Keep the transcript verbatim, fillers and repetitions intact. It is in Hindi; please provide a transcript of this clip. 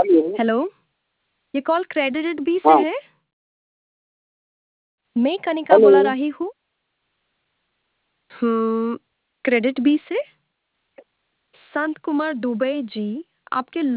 हेलो। हेलो, ये कॉल क्रेडिट बी से हाँ। है। मैं कनिका हेलो। बोला रही हूँ। हम्म, क्रेडिट बी से। संत कुमार दुबे जी आपके